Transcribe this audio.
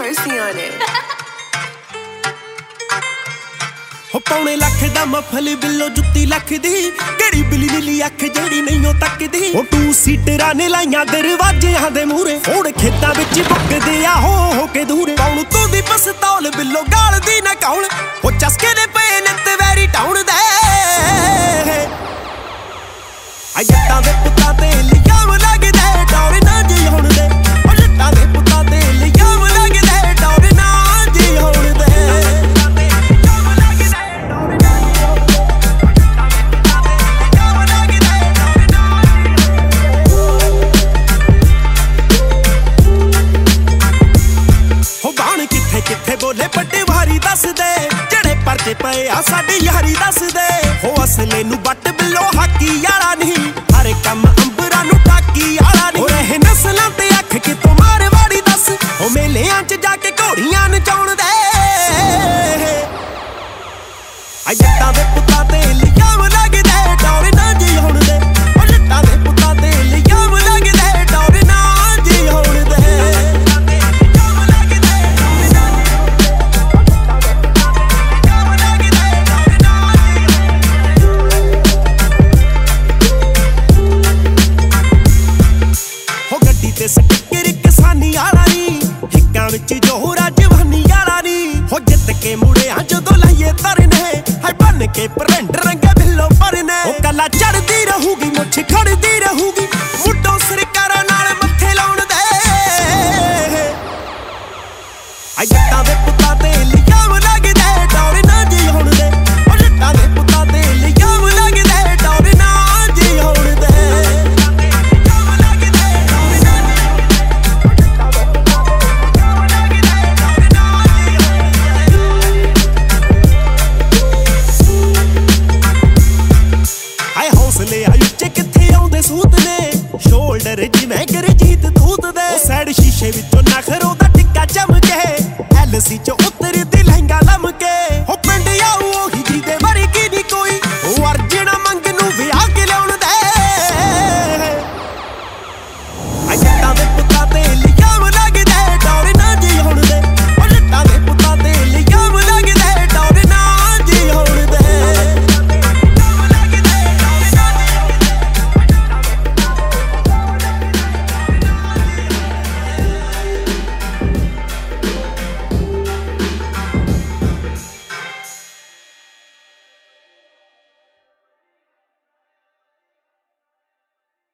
mercy on it. ਹੋ ਪੌਣੇ ਲੱਖ ਦਾ ਮਫਲ ਬਿੱਲੋ ਜੁੱਤੀ ਲੱਖ ਦੀ ਕਿਹੜੀ ਬਿੱਲੀ ਨੀਲੀ ਅੱਖ ਜਿਹੜੀ ਨਹੀਂ ਤੱਕਦੀ ਉਹ ਟੂ ਸੀਟਰਾਂ ਨੇ ਲਾਈਆਂ ਦਰਵਾਜ਼ਿਆਂ ਦੇ ਮੂਹਰੇ ਹੁਣ ਖੇਤਾਂ ਵਿੱਚ ਬੁੱਕਦੇ ਆ ਹੋ ਕੇ ਦੂਰ ਕੌਣ ਤੂੰ ਦੀ ਪਸਤੌਲ ਬਿੱਲੋ ਗਾਲਦੀ ਨਾ ਕੌਣ ਉਹ ਚਸਕੇ ਦੇ ਪਏ ਨਿੱਤ ਵੈਰੀ ਟਾਉਣ ਦੇ ਆ ਜੱਟਾਂ ਦੇ ਪੁੱਤਾਂ ਤੇ ਲਿਆਮ ਲੱਗਦੇ ਟੌਰ ਨਾ ਜੀ ਹੁਣ ਦੇ ਉਹ ਜੱਟਾਂ ਦੇ ਪੁੱਤਾਂ ਤੇ ਲਿਆਮ ਲੱਗਦੇ ਟੌਰ ਨਾ ਜੀ ਹੁਣ ਦੇ ਕਿੱਥੇ ਬੋਲੇ ਪੱਟੇ ਵਾਰੀ ਦੱਸਦੇ ਜਿਹੜੇ ਪਰਦੇ ਪਏ ਆ ਸਾਡੀ ਯਾਰੀ ਦੱਸਦੇ ਹੋ ਅਸਲੇ ਨੂੰ ਬੱਟ ਬਿੱਲੋ ਹਾਕੀ ਯਾਰਾ ਨਹੀਂ ਹਰ ਕੰਮ ਅੰਬਰਾਂ ਨੂੰ ਟਾਕੀ ਯਾਰਾ ਨਹੀਂ ਰਹੇ ਨਸਲਾਂ ਤੇ ਅੱਖ ਕਿਤੋਂ ਮਾਰਵਾੜੀ ਦੱਸ ਹੋ ਮੇਲਿਆਂ 'ਚ ਜਾ ਕੇ ਘੋੜੀਆਂ ਨਚਾਉਣ ਦੇ ਆ ਜੱਟਾਂ ਦੇ ਪੁੱਤਾਂ ਤੇ ਲਿਆਮ ਲੱਗਦੇ ਟੌਰ ਨਾ ਜੀ ਹੁਣ ਦੇ ਉਹ ਜੱਟਾਂ ਦੇ ਪੁੱਤਾਂ ਤੇ ਲਿਆਮ ਲੱਗਦੇ ਟੌਰ ਨਾ ਜੀ ਹੁਣ ਦੇ ਤੇ ਸਟਿੱਕਰ ਕਿਸਾਨੀ ਵਾਲਾ ਨੀ ਹਿੱਕਾਂ ਵਿੱਚ ਜੋਹਰਾ ਜਵਾਨੀ ਵਾਲਾ ਨੀ ਹੋ ਜਿੱਤ ਕੇ ਮੁੜਿਆ ਜਦੋਂ ਲਈਏ ਤਰਨੇ ਹੈ ਬਨ ਕੇ ਪਰੰਡ ਰੰਗੇ ਬਿੱਲੋ ਪਰਨੇ ਉਹ ਕੱਲਾ ਚੜਦੀ ਰਹੂਗੀ ਮੁੱਛ ਖੜਦੀ